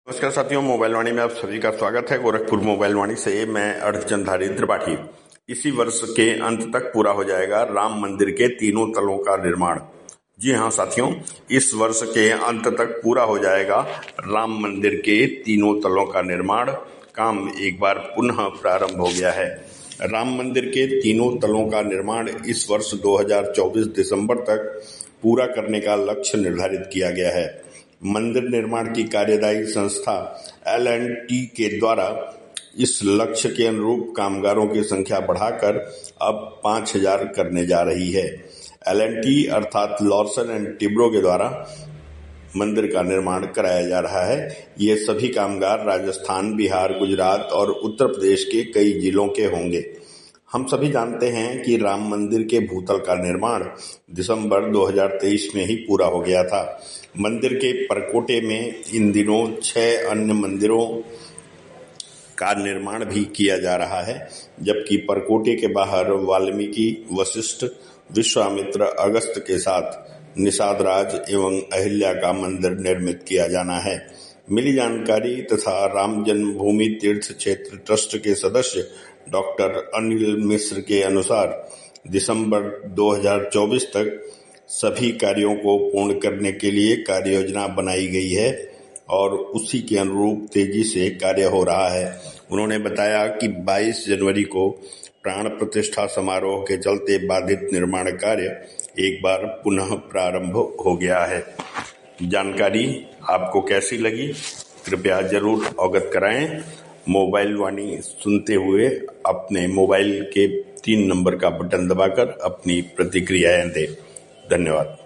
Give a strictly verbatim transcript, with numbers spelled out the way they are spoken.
नमस्कार साथियों, मोबाइल वाणी में आप सभी का स्वागत है। गोरखपुर मोबाइल वाणी से मैं अर्धचंद्रधारी त्रिपाठी। इसी वर्ष के अंत तक पूरा हो जाएगा राम मंदिर के तीनों तलों का निर्माण। जी हाँ साथियों, इस वर्ष के अंत तक पूरा हो जाएगा राम मंदिर के तीनों तलों का निर्माण। काम एक बार पुनः प्रारंभ हो गया है। राम मंदिर के तीनों तलों का निर्माण इस वर्ष दो हज़ार चौबीस दिसंबर तक पूरा करने का लक्ष्य निर्धारित किया गया है। मंदिर निर्माण की कार्यदायी संस्था एल एंड टी के द्वारा इस लक्ष्य के अनुरूप कामगारों की संख्या बढ़ाकर अब पाँच हजार करने जा रही है। एल एंड टी अर्थात लॉर्सन एंड टिब्रो के द्वारा मंदिर का निर्माण कराया जा रहा है। ये सभी कामगार राजस्थान, बिहार, गुजरात और उत्तर प्रदेश के कई जिलों के होंगे। हम सभी जानते हैं कि राम मंदिर के भूतल का निर्माण दिसंबर दो हज़ार तेईस में ही पूरा हो गया था। मंदिर के परकोटे में इन दिनों छह अन्य मंदिरों का निर्माण भी किया जा रहा है, जबकि परकोटे के बाहर वाल्मीकि, वशिष्ठ, विश्वामित्र, अगस्त के साथ निषाद राज एवं अहिल्या का मंदिर निर्मित किया जाना है। मिली जानकारी तथा राम जन्मभूमि तीर्थ क्षेत्र ट्रस्ट के सदस्य डॉक्टर अनिल मिश्र के अनुसार दिसंबर दो हज़ार चौबीस तक सभी कार्यों को पूर्ण करने के लिए कार्य योजना बनाई गई है और उसी के अनुरूप तेजी से कार्य हो रहा है। उन्होंने बताया कि बाईस जनवरी को प्राण प्रतिष्ठा समारोह के चलते बाधित निर्माण कार्य एक बार पुनः प्रारंभ हो गया है। जानकारी आपको कैसी लगी कृपया जरूर अवगत कराएं। मोबाइल वाणी सुनते हुए अपने मोबाइल के तीन नंबर का बटन दबाकर अपनी प्रतिक्रियाएं दें। धन्यवाद।